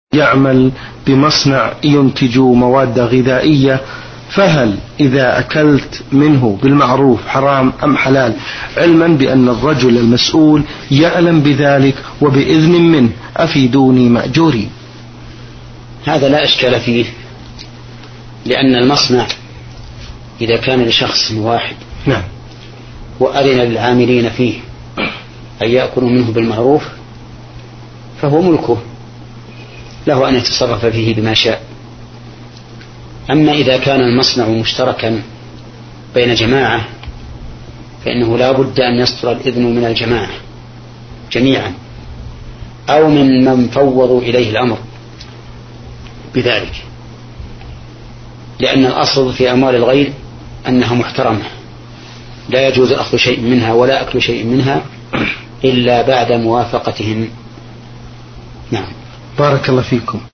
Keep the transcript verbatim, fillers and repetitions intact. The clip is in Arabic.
يعمل بمصنع ينتج مواد غذائية، فهل إذا أكلت منه بالمعروف حرام أم حلال، علما بأن الرجل المسؤول يعلم بذلك وبإذن منه؟ أفيدوني مأجورين. هذا لا إشكال فيه، لأن المصنع إذا كان لشخص واحد نعم وأذن للعاملين فيه أن يأكلوا منه بالمعروف فهو ملكه، له أن يتصرف فيه بما شاء. أما إذا كان المصنع مشتركا بين جماعة فإنه لا بد أن يصدر الإذن من الجماعة جميعا أو من من فوضوا إليه الأمر بذلك، لأن الأصل في أموال الغير أنها محترمة، لا يجوز أخذ شيء منها ولا أكل شيء منها إلا بعد موافقتهم. نعم. بارك الله فيكم.